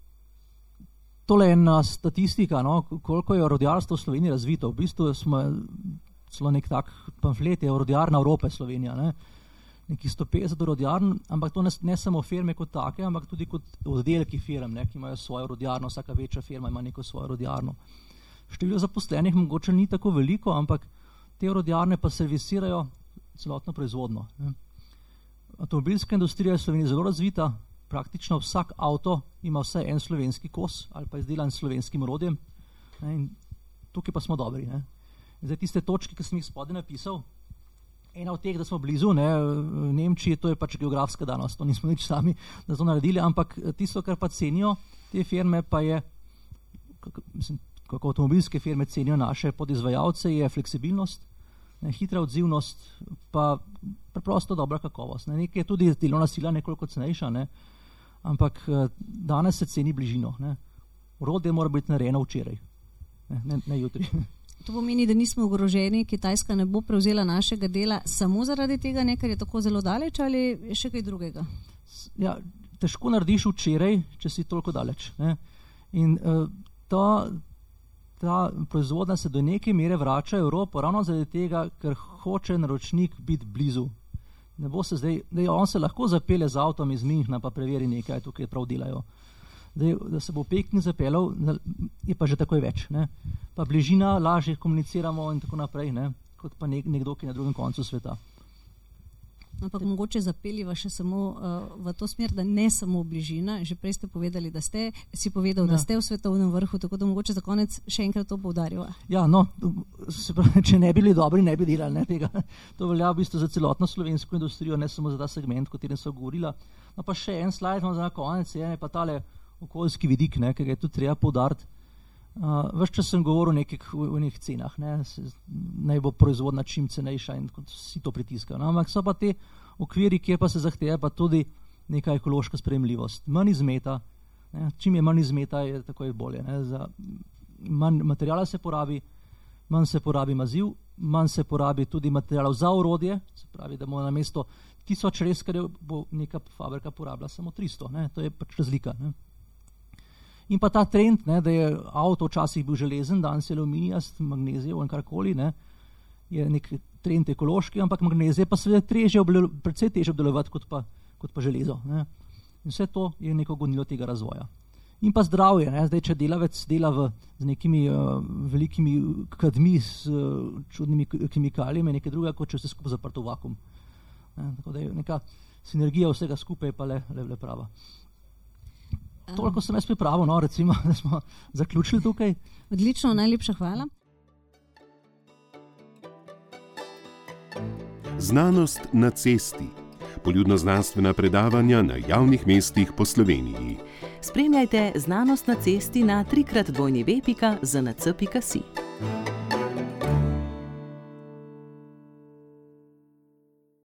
C: Tole je ena statistika, no, koliko je orodjarstvo v Sloveniji razvito. V bistvu smo celo nek tak pamflet, je orodjarna Evrope Slovenija. Ne. Nekih sto petdeset orodjarn, ampak to ne, ne samo firme kot take, ampak tudi kot oddelki firm, ne, ki imajo svojo orodjarno, vsaka večja firma ima neko svojo orodjarno. Število zaposlenih mogoče ni tako veliko, ampak te orodjarne pa servisirajo celotno proizvodno. Ne. Avtomobilska industrija je v Sloveniji zelo razvita, praktično vsak avto ima vsaj en slovenski kos ali pa izdelan s slovenskim orodjem. Ne, in tukaj pa smo dobri. Ne. Zdaj tiste točke, ki sem jih spodaj napisal, ena od teh, da smo blizu, ne, v Nemčiji, to je pač geografska danost, to nismo nič sami da to naredili, ampak tisto, kar pa cenijo te firme, pa je, kako, mislim, kako avtomobilske firme cenijo naše podizvajalce, je fleksibilnost, ne, hitra odzivnost, pa preprosto dobra kakovost. Ne. Nekaj je tudi delovna sila nekoliko cenejša, ne, ampak danes se ceni bližino. Ne. Orodje mora biti narejeno včeraj, ne, ne, ne jutri.
B: To pomeni, da nismo ogroženi, Kitajska ne bo prevzela našega dela samo zaradi tega, ne, ker je tako zelo daleč, ali je še kaj drugega?
C: Ja, težko narediš včeraj, če si toliko daleč. Ne. In uh, ta, ta proizvodnja se do neke mere vrača v Evropo, ravno zaradi tega, ker hoče naročnik biti blizu. Ne bo se zdaj, da on se lahko zapelje z avtom iz Münchna, pa preveri nekaj, tukaj prav delajo. Da, da se bo Peking zapeljal, je pa že takoj več. Ne. Pa bližina, lažje komuniciramo in tako naprej, ne, kot pa nek, nekdo, ki je na drugem koncu sveta.
B: Ampak mogoče zapeljiva še samo uh, v to smer, da ne samo bližina. Že prej ste povedali, da ste si povedal, ja. da ste v svetovnem vrhu, tako da mogoče za konec še enkrat to poudarjava.
C: Ja, no, se pravi, če ne bili dobri, ne bi delali ne, tega. To velja v bistvu za celotno slovensko industrijo, ne samo za ta segment, o katerem so govorila. No pa še en slajd za konec, je pa tale okoljski vidik, ne, ker je tudi treba poudariti. Uh, Ves čas sem govoril o nekih, o nekih cenah, ne, se, naj bo proizvodna čim cenejša in vsi to pritiskajo. No, ampak so pa te okviri, kjer pa se zahteva pa tudi neka ekološka sprejemljivost. Manj izmeta, ne, čim je manj izmeta, je takoj bolje. Ne, za manj materijala se porabi, manj se porabi maziv, manj se porabi tudi materijalov za orodje, se pravi, da bomo na mesto tisoč reskarjev bo neka fabrika porabila samo tristo, ne, to je pač razlika. Ne. In pa ta trend, ne, da je avto včasih bil železen, danes je aluminijast, magnezijev in karkoli, ne, je nek trend ekološki, ampak magnezije pa seveda težje obdelo, predvsej težje obdelovati kot pa, kot pa železo. Ne. In vse to je neko gonilo tega razvoja. In pa zdravje, ne, zdaj, če delavec dela v, z nekimi uh, velikimi kadmi, s uh, čudnimi kemikalijami, nekaj drugega, kot če vse skupaj zaprto v vakuum. Ne, tako da je neka sinergija vsega skupaj pa le, le, le prava. Toliko sem jaz pripravil, no, recimo, da smo zaključili tukaj.
B: Odlično, najlepša hvala.
A: Znanost na cesti. Poljudno-znanstvena predavanja na javnih mestih po Sloveniji.
D: Spremljajte Znanost na cesti na trikrat dvojni ve pika zn c pika si.